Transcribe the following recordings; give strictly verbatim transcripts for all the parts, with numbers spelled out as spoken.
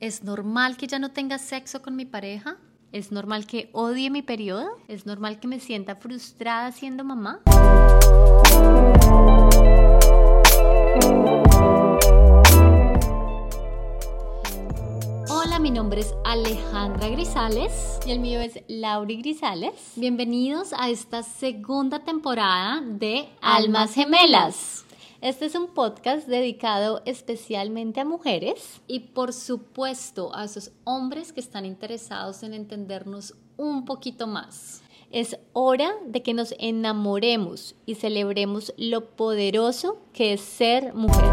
¿Es normal que ya no tenga sexo con mi pareja? ¿Es normal que odie mi periodo? ¿Es normal que me sienta frustrada siendo mamá? Hola, mi nombre es Alejandra Grisales y el mío es Lauri Grisales. Bienvenidos a esta segunda temporada de Almas Gemelas. Este es un podcast dedicado especialmente a mujeres y por supuesto a esos hombres que están interesados en entendernos un poquito más. Es hora de que nos enamoremos y celebremos lo poderoso que es ser mujer.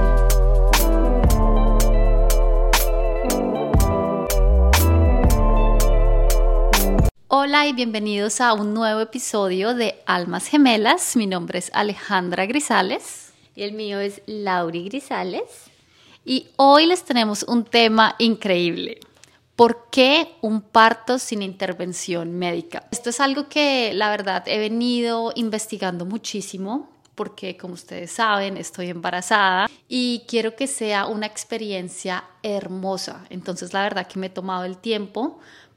Hola y bienvenidos a un nuevo episodio de Almas Gemelas. Mi nombre es Alejandra Grisales. Y el mío es Lauri Grisales. Y hoy les tenemos un tema increíble. ¿Por qué un parto sin intervención médica? Esto es algo que la verdad he venido investigando muchísimo porque, como ustedes saben, estoy embarazada y quiero que sea una experiencia hermosa. Entonces, la verdad que me he tomado el tiempo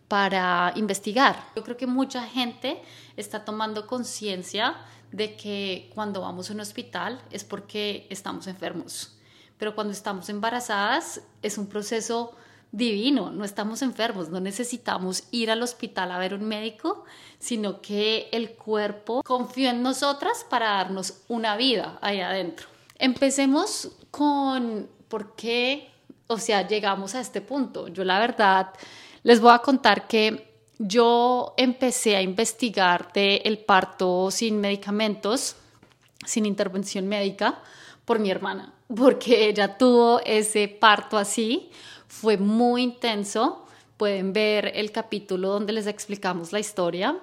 para investigar. Yo creo que mucha gente está tomando conciencia de que cuando vamos a un hospital es porque estamos enfermos, pero cuando estamos embarazadas es un proceso divino, no estamos enfermos, no necesitamos ir al hospital a ver un médico, sino que el cuerpo confió en nosotras para darnos una vida ahí adentro. Empecemos con por qué, o sea, llegamos a este punto. Yo la verdad les voy a contar que yo empecé a investigar del parto sin medicamentos, sin intervención médica, por mi hermana, porque ella tuvo ese parto así, fue muy intenso. Pueden ver el capítulo donde les explicamos la historia.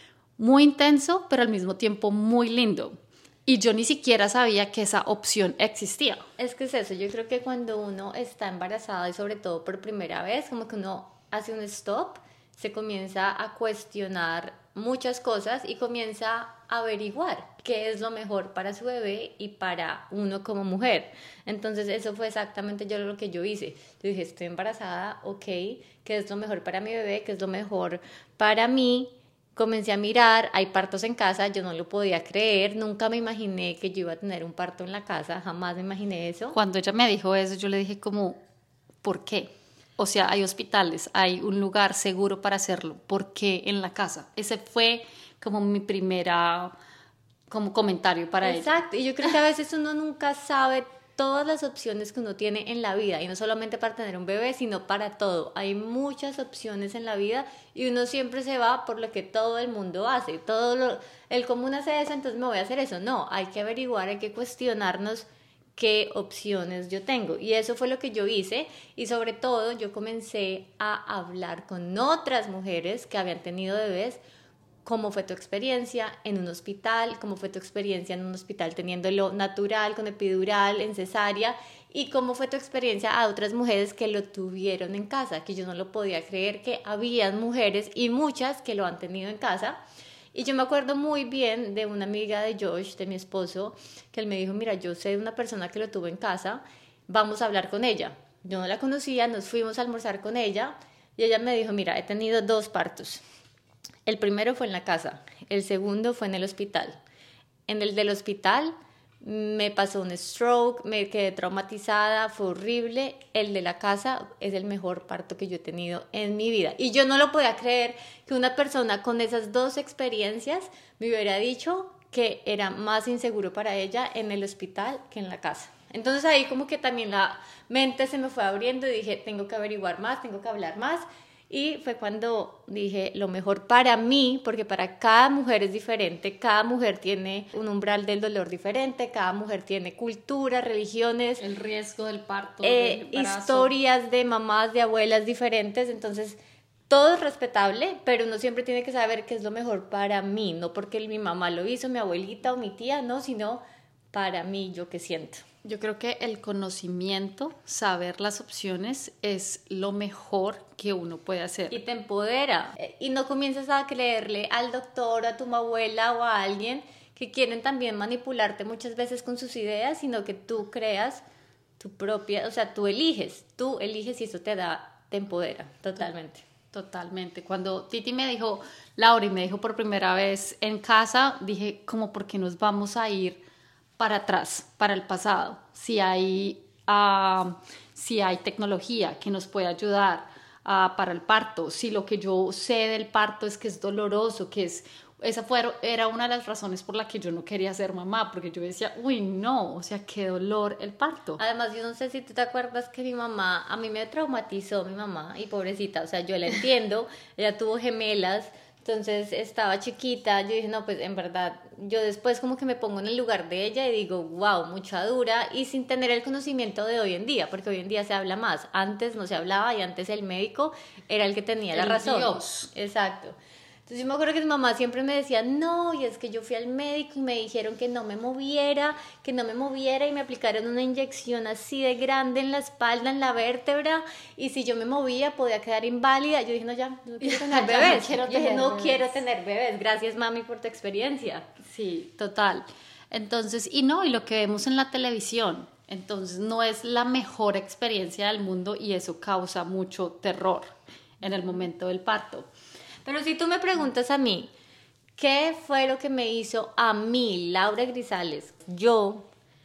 Muy intenso, pero al mismo tiempo muy lindo. Y yo ni siquiera sabía que esa opción existía. Es que es eso, yo creo que cuando uno está embarazada y sobre todo por primera vez, como que uno hace un stop, se comienza a cuestionar muchas cosas y comienza a averiguar qué es lo mejor para su bebé y para uno como mujer. Entonces eso fue exactamente yo lo que yo hice. Yo dije, estoy embarazada, ok, ¿qué es lo mejor para mi bebé? ¿Qué es lo mejor para mí? Comencé a mirar, hay partos en casa, yo no lo podía creer, nunca me imaginé que yo iba a tener un parto en la casa, jamás me imaginé eso. Cuando ella me dijo eso, yo le dije como, ¿por qué? O sea, hay hospitales, hay un lugar seguro para hacerlo. ¿Por qué en la casa? Ese fue como mi primera como comentario para ella. Exacto, y yo creo que a veces uno nunca sabe todas las opciones que uno tiene en la vida, y no solamente para tener un bebé, sino para todo. Hay muchas opciones en la vida y uno siempre se va por lo que todo el mundo hace. Todo lo, el común hace eso, entonces me voy a hacer eso. No, hay que averiguar, hay que cuestionarnos qué opciones yo tengo, y eso fue lo que yo hice. Y sobre todo yo comencé a hablar con otras mujeres que habían tenido bebés. ¿Cómo fue tu experiencia en un hospital? ¿Cómo fue tu experiencia en un hospital teniéndolo natural, con epidural, en cesárea? ¿Y cómo fue tu experiencia a otras mujeres que lo tuvieron en casa? Que yo no lo podía creer, que habían mujeres y muchas que lo han tenido en casa. Y yo me acuerdo muy bien de una amiga de Josh, de mi esposo, que él me dijo, mira, yo sé de una persona que lo tuvo en casa, vamos a hablar con ella. Yo no la conocía, nos fuimos a almorzar con ella y ella me dijo, mira, he tenido dos partos. El primero fue en la casa, el segundo fue en el hospital. En el del hospital me pasó un stroke, me quedé traumatizada, fue horrible. El de la casa es el mejor parto que yo he tenido en mi vida. Y yo no lo podía creer que una persona con esas dos experiencias me hubiera dicho que era más inseguro para ella en el hospital que en la casa. Entonces ahí como que también la mente se me fue abriendo y dije, tengo que averiguar más, tengo que hablar más. Y fue cuando dije, lo mejor para mí, porque para cada mujer es diferente, cada mujer tiene un umbral del dolor diferente, cada mujer tiene cultura, religiones, el riesgo del parto, eh, del historias de mamás, de abuelas diferentes, entonces todo es respetable, pero uno siempre tiene que saber qué es lo mejor para mí, no porque mi mamá lo hizo, mi abuelita o mi tía, no, sino para mí, yo qué siento. Yo creo que el conocimiento, saber las opciones es lo mejor que uno puede hacer. Y te empodera. Y no comienzas a creerle al doctor, a tu abuela o a alguien que quieren también manipularte muchas veces con sus ideas, sino que tú creas tu propia, o sea, tú eliges, tú eliges y eso te da te empodera totalmente. Totalmente. Cuando Titi me dijo, Laura, me dijo por primera vez en casa, dije, ¿cómo por qué nos vamos a ir para atrás, para el pasado? Si hay, uh, si hay tecnología que nos puede ayudar uh, para el parto, si lo que yo sé del parto es que es doloroso, que es... Esa fue, era una de las razones por la que yo no quería ser mamá, porque yo decía, uy, no, o sea, qué dolor el parto. Además, yo no sé si tú te acuerdas que mi mamá, a mí me traumatizó mi mamá, y pobrecita, o sea, yo la entiendo, ella tuvo gemelas, entonces estaba chiquita, yo dije, no, pues en verdad, yo después como que me pongo en el lugar de ella y digo, wow, mucha dura, y sin tener el conocimiento de hoy en día, porque hoy en día se habla más, antes no se hablaba y antes el médico era el que tenía la el razón. Dios. Exacto. Entonces yo me acuerdo que mi mamá siempre me decía, no, y es que yo fui al médico y me dijeron que no me moviera, que no me moviera y me aplicaron una inyección así de grande en la espalda, en la vértebra, y si yo me movía podía quedar inválida. Yo dije, no, ya, no quiero tener bebés. no quiero yo dije, tener no bebés. quiero tener bebés. Gracias, mami, por tu experiencia. Sí, total. Entonces, y no, y lo que vemos en la televisión, entonces no es la mejor experiencia del mundo y eso causa mucho terror en el momento del parto. Pero si tú me preguntas a mí, ¿qué fue lo que me hizo a mí, Laura Grisales, yo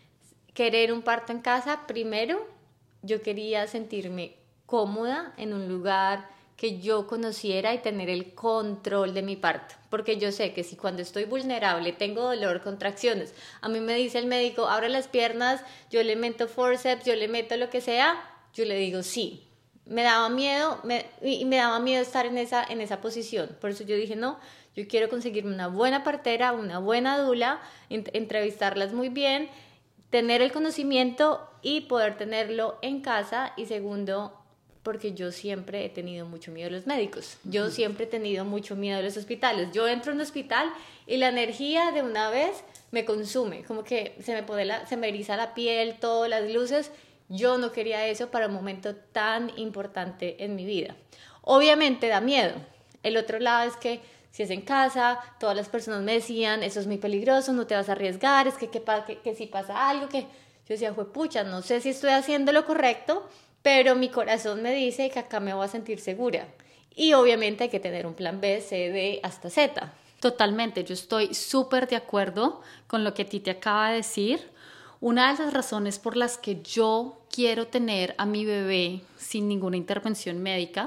querer un parto en casa? Primero, yo quería sentirme cómoda en un lugar que yo conociera y tener el control de mi parto, porque yo sé que si cuando estoy vulnerable tengo dolor, contracciones, a mí me dice el médico, abre las piernas, yo le meto forceps, yo le meto lo que sea, yo le digo sí. Me daba miedo me, y me daba miedo estar en esa, en esa posición. Por eso yo dije, no, yo quiero conseguirme una buena partera, una buena dula, ent- entrevistarlas muy bien, tener el conocimiento y poder tenerlo en casa. Y segundo, porque yo siempre he tenido mucho miedo a los médicos. Yo siempre he tenido mucho miedo a los hospitales. Yo entro a un hospital y la energía de una vez me consume. Como que se me, pone la, se me eriza la piel, todas las luces. Yo no quería eso para un momento tan importante en mi vida. Obviamente da miedo. El otro lado es que si es en casa, todas las personas me decían, eso es muy peligroso, no te vas a arriesgar, es que, que, que, que si pasa algo, que yo decía, juepucha, no sé si estoy haciendo lo correcto, pero mi corazón me dice que acá me voy a sentir segura. Y obviamente hay que tener un plan B, C, D, hasta Z. Totalmente, yo estoy súper de acuerdo con lo que Titi acaba de decir. Una de las razones por las que yo quiero tener a mi bebé sin ninguna intervención médica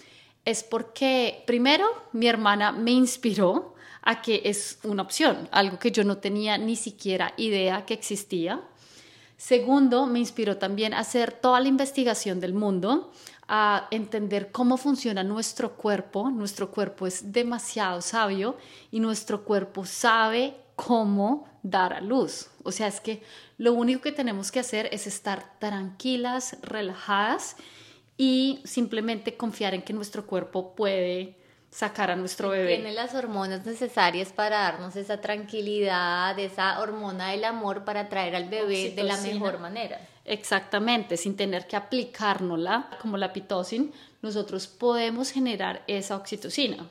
es porque, primero, mi hermana me inspiró a que es una opción, algo que yo no tenía ni siquiera idea que existía. Segundo, me inspiró también a hacer toda la investigación del mundo, a entender cómo funciona nuestro cuerpo. Nuestro cuerpo es demasiado sabio y nuestro cuerpo sabe cómo dar a luz. O sea, es que lo único que tenemos que hacer es estar tranquilas, relajadas y simplemente confiar en que nuestro cuerpo puede sacar a nuestro bebé. Tiene las hormonas necesarias para darnos esa tranquilidad, esa hormona del amor para traer al bebé de la mejor manera. Exactamente, sin tener que aplicárnosla como la pitocin, nosotros podemos generar esa oxitocina.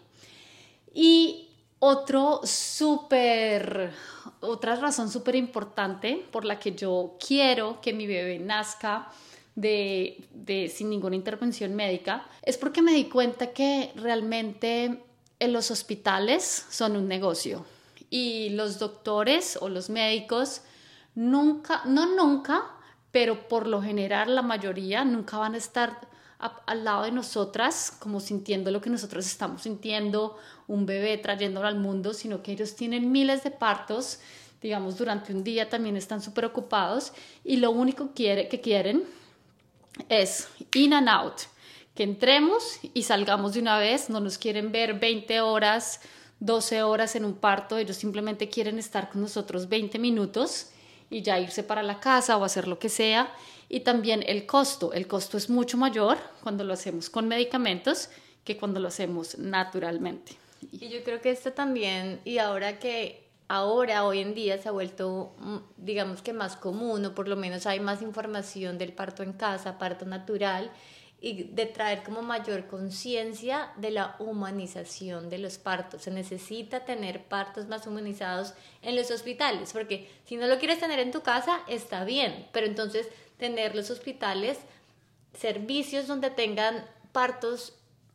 Y otro súper, otra razón súper importante por la que yo quiero que mi bebé nazca de, de, sin ninguna intervención médica es porque me di cuenta que realmente en los hospitales son un negocio y los doctores o los médicos nunca, no nunca, pero por lo general la mayoría nunca van a estar a, al lado de nosotras como sintiendo lo que nosotros estamos sintiendo, un bebé trayéndolo al mundo, sino que ellos tienen miles de partos, digamos durante un día también están súper ocupados y lo único quiere, que quieren es in and out, que entremos y salgamos de una vez, no nos quieren ver veinte horas, doce horas en un parto, ellos simplemente quieren estar con nosotros veinte minutos y ya irse para la casa o hacer lo que sea. Y también el costo, el costo es mucho mayor cuando lo hacemos con medicamentos que cuando lo hacemos naturalmente. Y yo creo que esto también, y ahora que ahora, hoy en día se ha vuelto, digamos que más común, o por lo menos hay más información del parto en casa, parto natural, y de traer como mayor conciencia de la humanización de los partos. Se necesita tener partos más humanizados en los hospitales, porque si no lo quieres tener en tu casa, está bien, pero entonces tener los hospitales, servicios donde tengan partos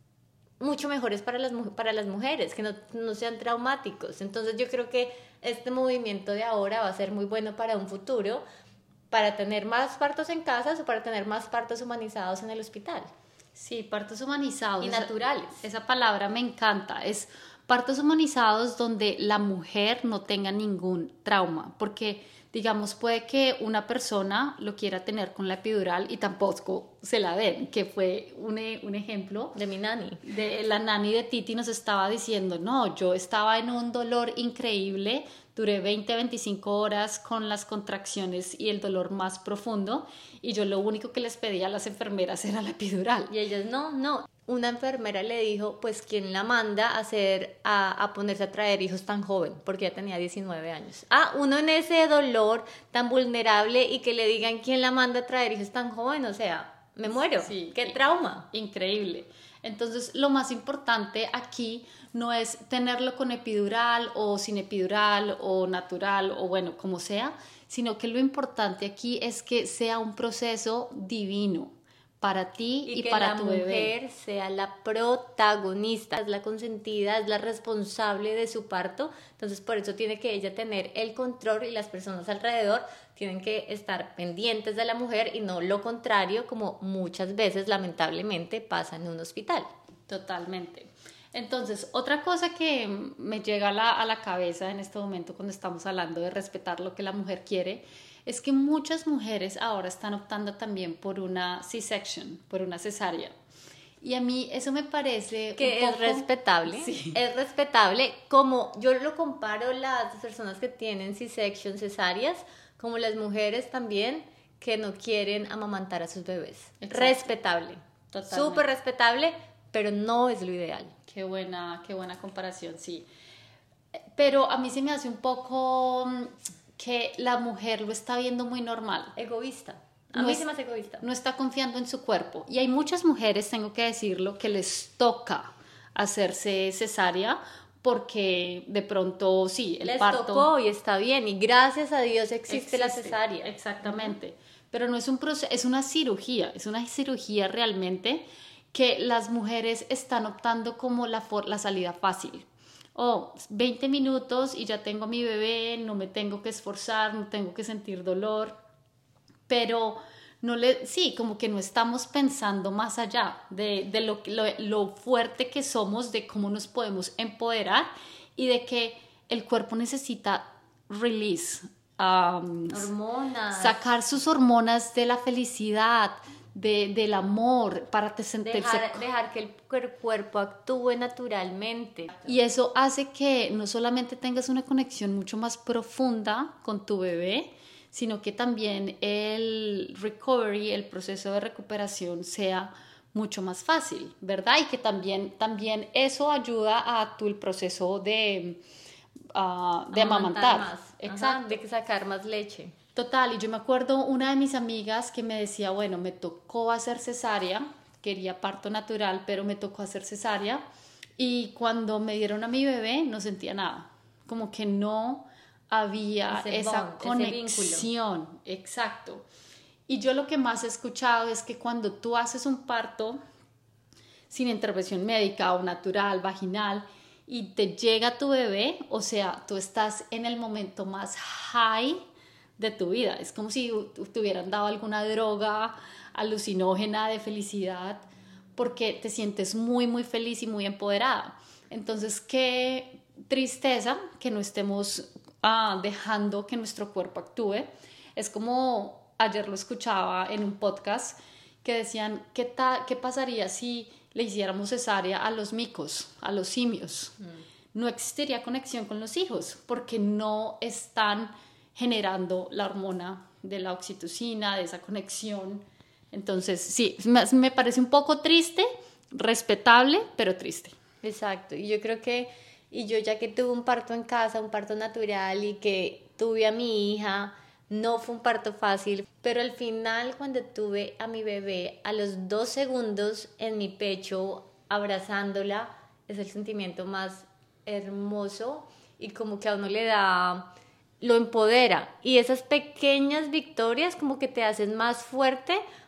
mucho mejores para las, para las mujeres, que no, no sean traumáticos. Entonces yo creo que este movimiento de ahora va a ser muy bueno para un futuro, para tener más partos en casas o para tener más partos humanizados en el hospital. Sí, partos humanizados. Y naturales. Esa, esa palabra me encanta. Es partos humanizados donde la mujer no tenga ningún trauma, porque digamos, puede que una persona lo quiera tener con la epidural y tampoco se la den, que fue un, un ejemplo de mi nani. De la nani de Titi nos estaba diciendo, no, yo estaba en un dolor increíble, duré veinte a veinticinco horas con las contracciones y el dolor más profundo, y yo lo único que les pedía a las enfermeras era la epidural. Y ellas, no, no. Una enfermera le dijo, pues, ¿quién la manda a, hacer, a, a ponerse a traer hijos tan joven? Porque ya tenía diecinueve años. Ah, uno en ese dolor tan vulnerable y que le digan, ¿quién la manda a traer hijos tan joven? O sea, me muero. Sí, ¡Qué trauma! Increíble. Entonces, lo más importante aquí no es tenerlo con epidural o sin epidural o natural o bueno, como sea, sino que lo importante aquí es que sea un proceso divino para ti y, y que para la tu mujer bebé sea la protagonista, es la consentida, es la responsable de su parto. Entonces por eso tiene que ella tener el control y las personas alrededor tienen que estar pendientes de la mujer y no lo contrario, como muchas veces lamentablemente pasa en un hospital. Totalmente. Entonces, otra cosa que me llega a la, a la cabeza en este momento cuando estamos hablando de respetar lo que la mujer quiere, es que muchas mujeres ahora están optando también por una C-section, por una cesárea. Y a mí eso me parece que un es poco... respetable, sí. es respetable, como yo lo comparo las personas que tienen C-section, cesáreas, como las mujeres también que no quieren amamantar a sus bebés. Exacto. Respetable, súper respetable, pero no es lo ideal. Qué buena, qué buena comparación, sí. Pero a mí se me hace un poco que la mujer lo está viendo muy normal. Egoísta. A no mí es, se me hace egoísta. No está confiando en su cuerpo. Y hay muchas mujeres, tengo que decirlo, que les toca hacerse cesárea porque de pronto, sí, el les parto... Les tocó y está bien. Y gracias a Dios existe, existe la cesárea. Exactamente. Uh-huh. Pero no es un proceso, es una cirugía. Es una cirugía realmente que las mujeres están optando como la, for- la salida fácil. Oh, veinte minutos y ya tengo a mi bebé, no me tengo que esforzar, no tengo que sentir dolor, pero no le, sí, como que no estamos pensando más allá de, de lo, lo, lo fuerte que somos, de cómo nos podemos empoderar y de que el cuerpo necesita release, um, hormonas, sacar sus hormonas de la felicidad, De, del amor, para te sentirse... Dejar, dejar que el cuerpo actúe naturalmente. Y eso hace que no solamente tengas una conexión mucho más profunda con tu bebé, sino que también el recovery, el proceso de recuperación sea mucho más fácil, ¿verdad? Y que también, también eso ayuda a tu el proceso de, uh, de amamantar. Más. Exacto. Ajá, de que sacar más leche. Total, y yo me acuerdo una de mis amigas que me decía, bueno, me tocó hacer cesárea, quería parto natural, pero me tocó hacer cesárea, y cuando me dieron a mi bebé no sentía nada, como que no había ese esa bond, conexión, exacto. Y yo lo que más he escuchado es que cuando tú haces un parto sin intervención médica o natural, vaginal, y te llega tu bebé, o sea, tú estás en el momento más high de tu vida, es como si te hubieran dado alguna droga alucinógena de felicidad porque te sientes muy muy feliz y muy empoderada. Entonces qué tristeza que no estemos ah, dejando que nuestro cuerpo actúe. Es como ayer lo escuchaba en un podcast que decían ¿qué, ta- qué pasaría si le hiciéramos cesárea a los micos, a los simios? Mm. No existiría conexión con los hijos porque no están generando la hormona de la oxitocina, de esa conexión. Entonces, sí, me parece un poco triste, respetable, pero triste. Exacto, y yo creo que, y yo ya que tuve un parto en casa, un parto natural, y que tuve a mi hija, no fue un parto fácil, pero al final cuando tuve a mi bebé, a los dos segundos en mi pecho, abrazándola, es el sentimiento más hermoso y como que a uno le da... lo empodera, y esas pequeñas victorias como que te hacen más fuerte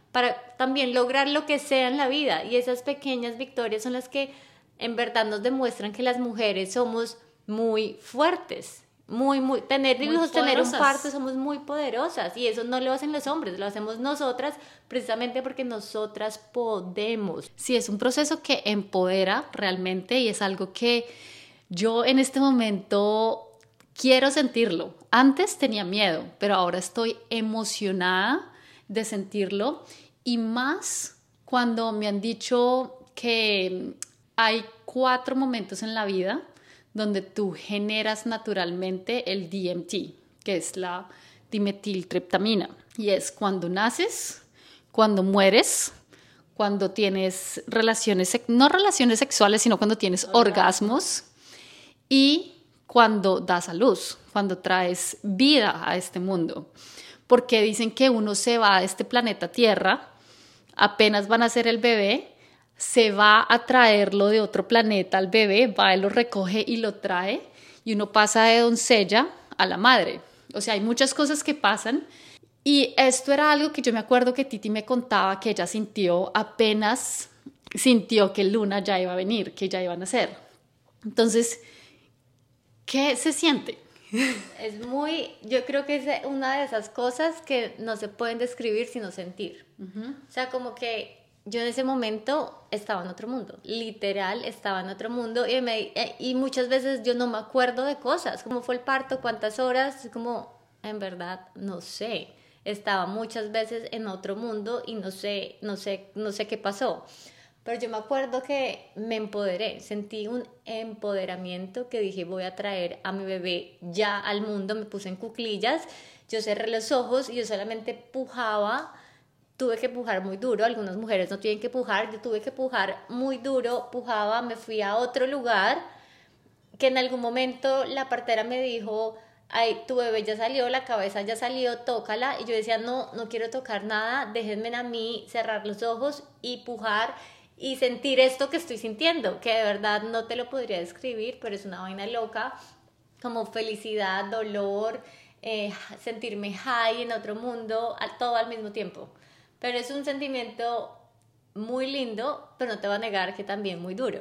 para también lograr lo que sea en la vida. Y esas pequeñas victorias son las que en verdad nos demuestran que las mujeres somos muy fuertes. Muy, muy, tener hijos, tener un parto, somos muy poderosas, y eso no lo hacen los hombres, lo hacemos nosotras, precisamente porque nosotras podemos. Sí, es un proceso que empodera realmente, y es algo que yo en este momento quiero sentirlo. Antes tenía miedo, pero ahora estoy emocionada de sentirlo, y más cuando me han dicho que hay cuatro momentos en la vida donde tú generas naturalmente el D M T, que es la dimetiltriptamina. Y es cuando naces, cuando mueres, cuando tienes relaciones, no relaciones sexuales, sino cuando tienes Hola. orgasmos, y cuando das a luz, cuando traes vida a este mundo. Porque dicen que uno se va a este planeta Tierra, apenas van a ser el bebé, se va a traerlo de otro planeta al bebé, va, él lo recoge y lo trae, y uno pasa de doncella a la madre. O sea, hay muchas cosas que pasan, y esto era algo que yo me acuerdo que Titi me contaba que ella sintió apenas sintió que Luna ya iba a venir, que ya iba a nacer. Entonces, ¿qué se siente? Es muy, yo creo que es una de esas cosas que no se pueden describir sino sentir. Uh-huh. O sea, como que yo en ese momento estaba en otro mundo, literal estaba en otro mundo, y, me, y muchas veces yo no me acuerdo de cosas, cómo fue el parto, cuántas horas, como en verdad no sé, estaba muchas veces en otro mundo y no sé, no sé, no sé qué pasó, pero yo me acuerdo que me empoderé, sentí un empoderamiento que dije voy a traer a mi bebé ya al mundo, me puse en cuclillas, yo cerré los ojos y yo solamente pujaba. Tuve que pujar muy duro, algunas mujeres no tienen que pujar, yo tuve que pujar muy duro, pujaba, me fui a otro lugar, que en algún momento la partera me dijo, ay, tu bebé ya salió, la cabeza ya salió, tócala, y yo decía, no, no quiero tocar nada, déjenme a mí cerrar los ojos y pujar y sentir esto que estoy sintiendo, que de verdad no te lo podría describir, pero es una vaina loca, como felicidad, dolor, eh, sentirme high en otro mundo, todo al mismo tiempo. Pero es un sentimiento muy lindo, pero no te voy a negar que también muy duro.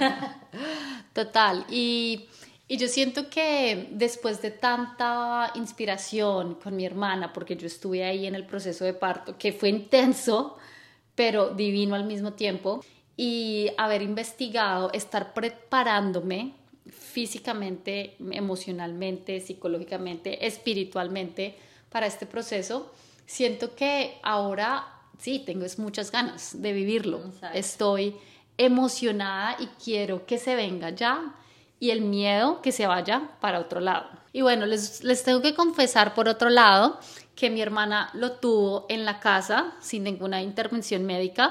Total. Y, y yo siento que después de tanta inspiración con mi hermana, porque yo estuve ahí en el proceso de parto, que fue intenso, pero divino al mismo tiempo, y haber investigado, estar preparándome físicamente, emocionalmente, psicológicamente, espiritualmente para este proceso, siento que ahora sí, tengo muchas ganas de vivirlo. Exacto. Estoy emocionada y quiero que se venga ya, y el miedo que se vaya para otro lado. Y bueno, les, les tengo que confesar por otro lado que mi hermana lo tuvo en la casa sin ninguna intervención médica.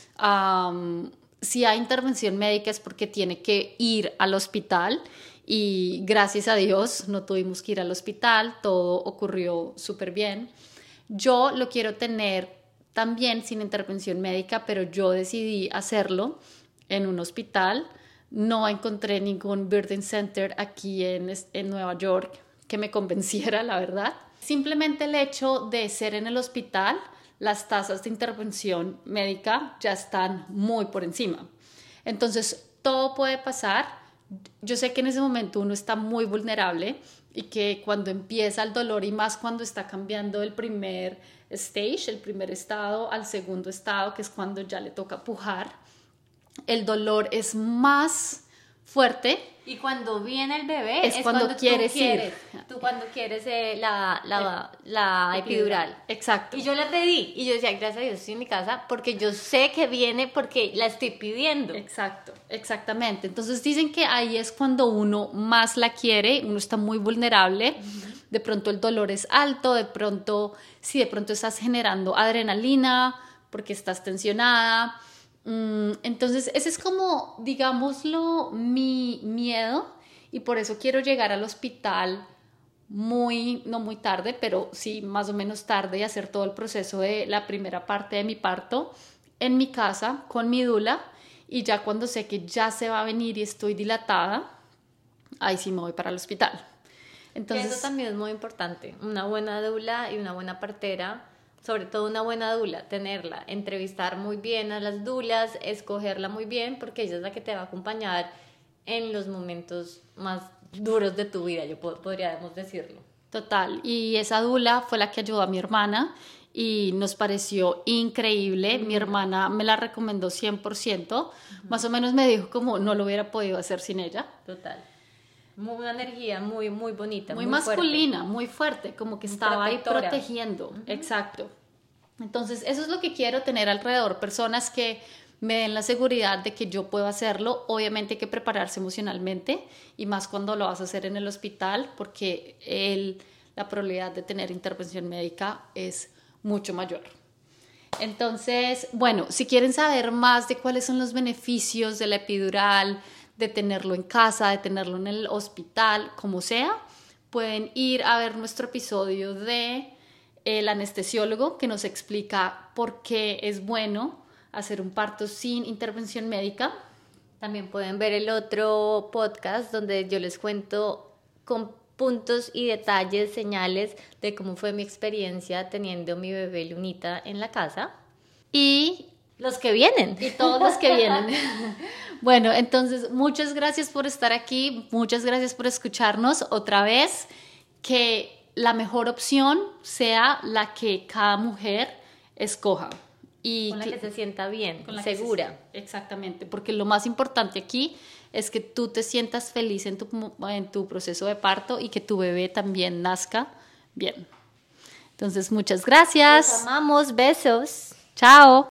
Um, si hay intervención médica es porque tiene que ir al hospital, y gracias a Dios no tuvimos que ir al hospital, todo ocurrió súper bien. Yo lo quiero tener también sin intervención médica, pero yo decidí hacerlo en un hospital. No encontré ningún birthing center aquí en, en Nueva York que me convenciera, la verdad. Simplemente el hecho de ser en el hospital, las tasas de intervención médica ya están muy por encima. Entonces, todo puede pasar. Yo sé que en ese momento uno está muy vulnerable, y que cuando empieza el dolor, y más cuando está cambiando el primer stage, el primer estado al segundo estado, que es cuando ya le toca pujar, el dolor es más fuerte. Y cuando viene el bebé es, es cuando, cuando quieres, tú quieres ir. Tú cuando quieres eh, la, la, la epidural. epidural. Exacto. Y yo la pedí, y yo decía, gracias a Dios estoy en mi casa, porque yo sé que viene porque la estoy pidiendo. Exacto, exactamente. Entonces dicen que ahí es cuando uno más la quiere, uno está muy vulnerable. Uh-huh. De pronto el dolor es alto, de pronto, sí, de pronto estás generando adrenalina porque estás tensionada. Entonces ese es como, digámoslo, mi miedo, y por eso quiero llegar al hospital muy, no muy tarde, pero sí más o menos tarde, y hacer todo el proceso de la primera parte de mi parto en mi casa con mi doula, y ya cuando sé que ya se va a venir y estoy dilatada, ahí sí me voy para el hospital. Entonces, eso también es muy importante, una buena doula y una buena partera sobre todo una buena dula, tenerla, entrevistar muy bien a las dulas, escogerla muy bien, porque ella es la que te va a acompañar en los momentos más duros de tu vida, yo pod- podríamos decirlo. Total, y esa dula fue la que ayudó a mi hermana y nos pareció increíble. Mi hermana me la recomendó cien por ciento, más o menos me dijo como no lo hubiera podido hacer sin ella. Total. Muy, una energía muy, muy bonita. Muy, Muy, masculina, fuerte. muy fuerte, como que Muy estaba ahí protectora. protegiendo. Exacto. Entonces, eso es lo que quiero, tener alrededor personas que me den la seguridad de que yo puedo hacerlo. Obviamente hay que prepararse emocionalmente y más cuando lo vas a hacer en el hospital, porque el, la probabilidad de tener intervención médica es mucho mayor. Entonces, bueno, si quieren saber más de cuáles son los beneficios de la epidural, de tenerlo en casa, de tenerlo en el hospital, como sea, pueden ir a ver nuestro episodio de el anestesiólogo, que nos explica por qué es bueno hacer un parto sin intervención médica. También pueden ver el otro podcast donde yo les cuento con puntos y detalles, señales de cómo fue mi experiencia teniendo mi bebé Lunita en la casa. Y Los que vienen. y todos los que vienen. Bueno, entonces muchas gracias por estar aquí, muchas gracias por escucharnos otra vez, que la mejor opción sea la que cada mujer escoja. Y Con la que se sienta bien, con la que segura. se- exactamente, porque lo más importante aquí es que tú te sientas feliz en tu, en tu proceso de parto y que tu bebé también nazca bien. Entonces, muchas Los gracias. amamos, besos. Chao.